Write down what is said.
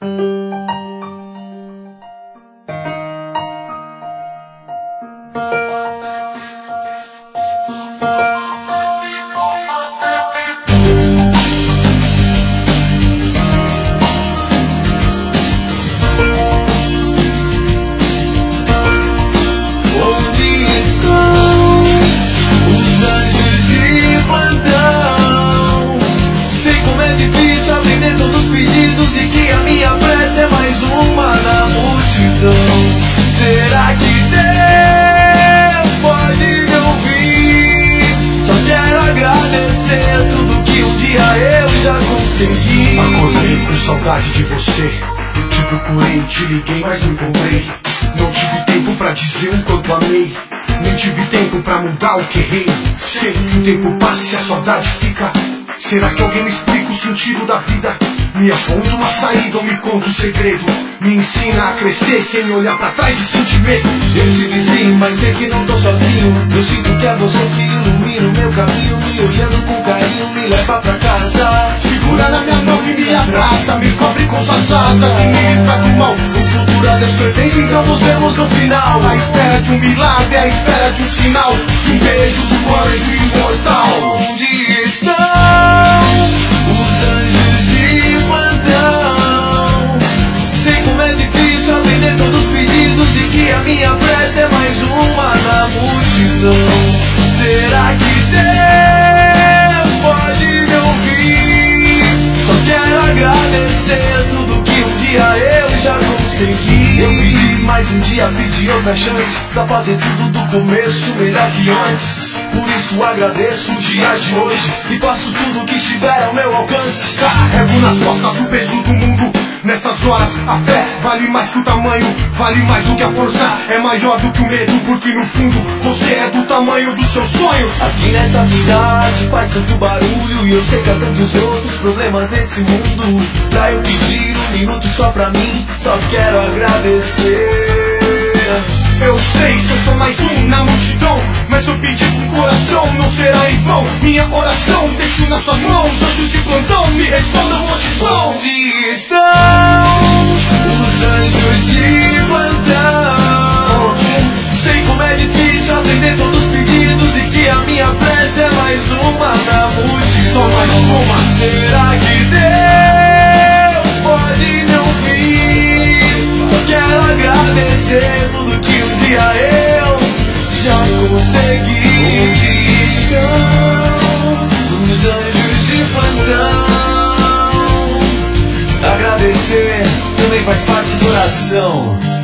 Será que Deus pode me ouvir? Só quero agradecer tudo que um dia eu já consegui. Acordei com saudade de você, te procurei, te liguei, mas não encontrei. Não tive tempo pra dizer o quanto amei, nem tive tempo pra mudar o que errei. Sei que o tempo passa e a saudade fica. Será que alguém me explica o sentido da vida? Me aponta uma saída ou me conta um segredo? Me ensina a crescer sem me olhar pra trás e sentir medo. Eu te vizinho, mas sei que não tô sozinho. Eu sinto que é você que ilumina o meu caminho. Me olhando com carinho, me leva pra casa. Segura na minha mão e me abraça, me cobre com suas asas e me livra do mal. O futuro a Deus pertence, então nos vemos no final. À espera de um milagre, à espera de um sinal, de um beijo do anjo imortal. Onde estão os anjos de plantão? Sei como é difícil atender todos os pedidos e que a minha prece é mais uma na multidão. Será que Deus pode me ouvir? Só quero agradecer tudo que um dia eu já consegui. Eu pedi mais um dia, pedi outra chance pra fazer tudo do começo melhor que antes. Por isso agradeço o dia de hoje e faço tudo que estiver ao meu alcance. Carrego nas costas o peso do mundo. Nessas horas a fé vale mais que o tamanho, vale mais do que a força, é maior do que o medo, porque no fundo você é do tamanho dos seus sonhos. Aqui nessa cidade faz tanto barulho e eu sei que há tantos outros problemas nesse mundo. Pra eu pedir um minuto só pra mim, só quero agradecer. Eu sei, se eu sou mais um na multidão, mas eu pedi com coração, não será em vão. Minha oração deixo nas suas mãos, anjos de plantão, me respondam oração. Onde estão os anjos de plantão? Sei como é difícil atender todos os pedidos e que a minha prece é mais uma na multidão. Só mais uma. Será que Deus pode me ouvir? Só quero agradecer tudo que um dia eu já consegui. Onde estão os anjos de plantão? Agradecer também faz parte da oração.